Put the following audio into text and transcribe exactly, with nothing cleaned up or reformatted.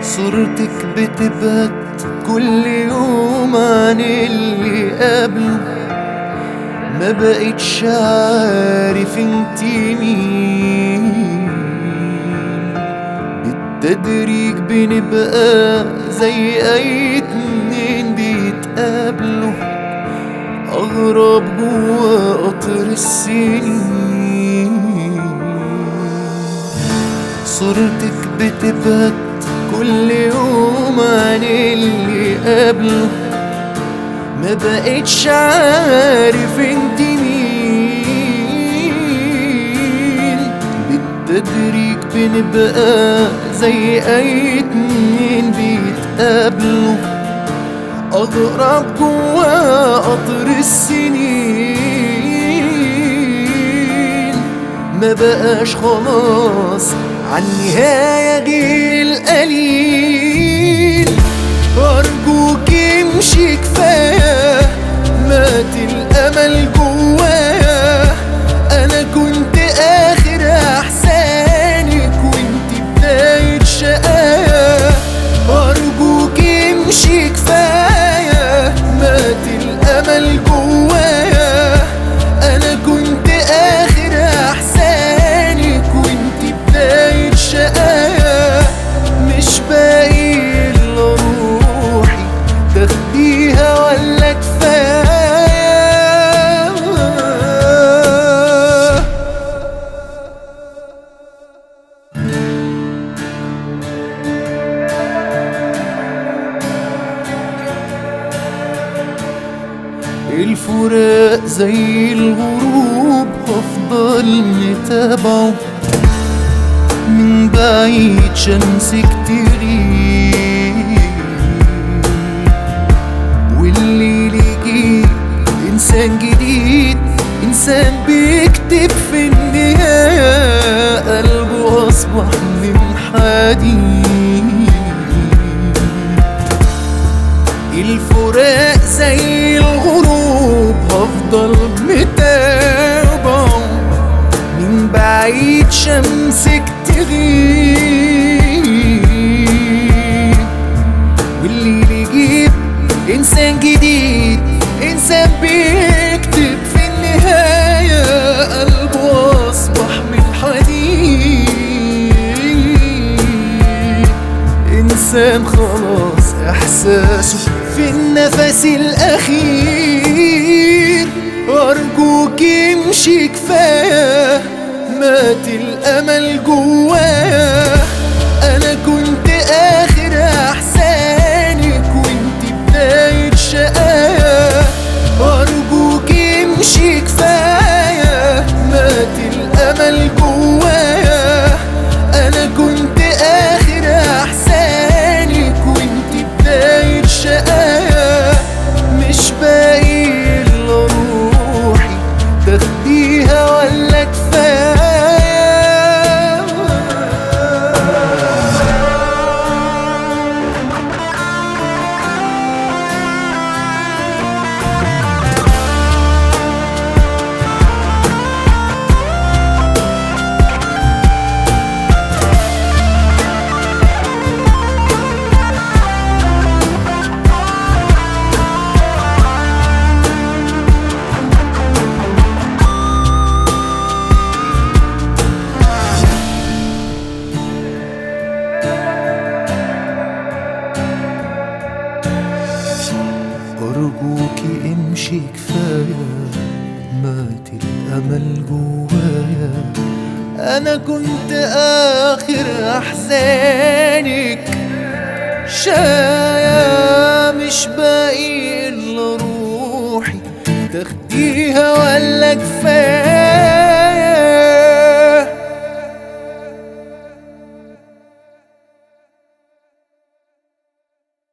صورتك بتبهت كل يوم عن اللي قبله، ما بقتش عارف انتي مين. بالتدريج بنبقى زي اي اتنين بيتقابلوا، اغرب جوا قطر السنين. صورتك بتبهت كل يوم عن اللي قبله، ما بقتش عارف انت مين. بالتدريج بنبقى زي اي اتنين بيتقابلوا، اغرب جوا قطر السنين. ما بقاش خلاص عالنهاية غير القليل. أرجوك امشي كفاية، مات الأمل جوايا. أنا كنت آخر أحسانك وانت بداية شقايا. أرجوك امشي كفاية، مات الأمل جوايا. أنا كنت آخر أحسانك وانت بداية شقايا. مش باقي إلا روحي تاخديها ولا كفاية. الفراق زي الغروب هفضل متابعه، من بعيد شمسك تغيب والليل يجي إنسان جديد. إنسان بيكتب في النهاية قلبه أصبح من حديد. الفراق زي الغروب هفضل متابعه، من بعيد شمسك تغيب والليل يجيب إنسان جديد. إنسان بيكتب في النهاية قلبه أصبح من حديد. إنسان خلاص إحساسه في النفس الأخير. أرجوك امشي كفاية، مات الأمل جوايا. أنا كنت آخر أحسانك وانت بداية شقايا. أرجوك امشي كفاية، مات الأمل جوايا. أنا كنت آخر أحسانك وانت بداية شقايا. مش باقي إلا روحي تاخديها ولا كفاية. أرجوكي امشي كفاية، مات الأمل جوايا. أنا كنت آخر أحزانك شاية. مش باقي إلا روحي تاخديها ولا كفاية.